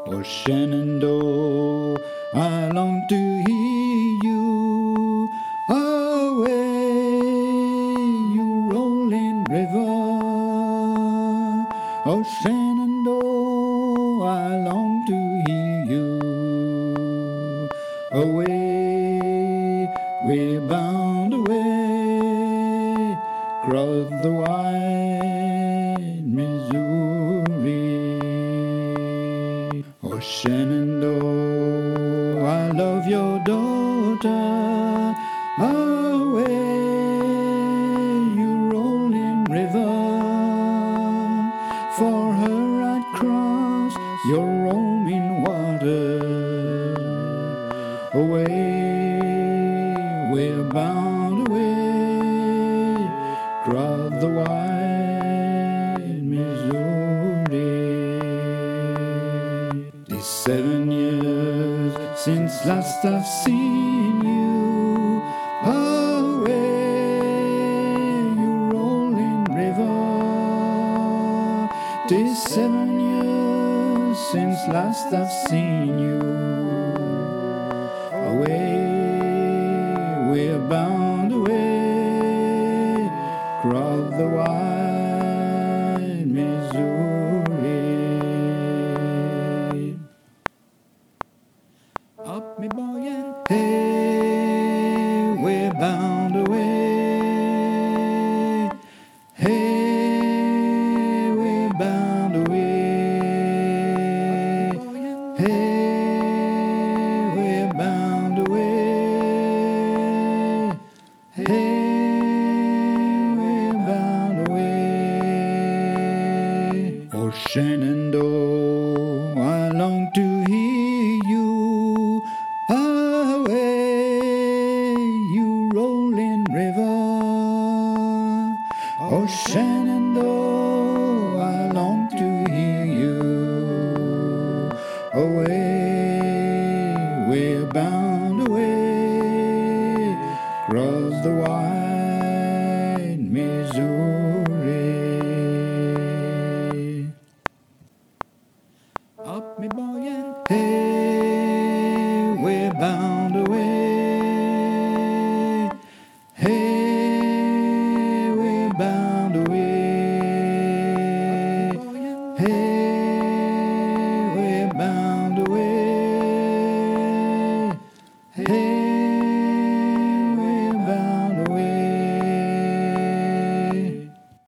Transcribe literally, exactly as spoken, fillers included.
Oh Shenandoah, I long to hear you away, you rolling river. Oh Shenandoah, I long to hear you away, we're bound away, cross the wide Missouri. Oh Shenandoah, I love your daughter, away, you rolling river. For her I'd cross your roaming water. Away, we're bound away, cross the wide Missouri. It's seven years since last I've seen you away, you rolling river. Tis seven years since last I've seen you away, we're bound away, cross the wide Missouri. Up me boy and hey, we're bound away, hey, we're bound away, hey, we're bound away, hey, we're bound away. Oh Shenandoah, I long to hear you away, you rolling river. Oh Shenandoah,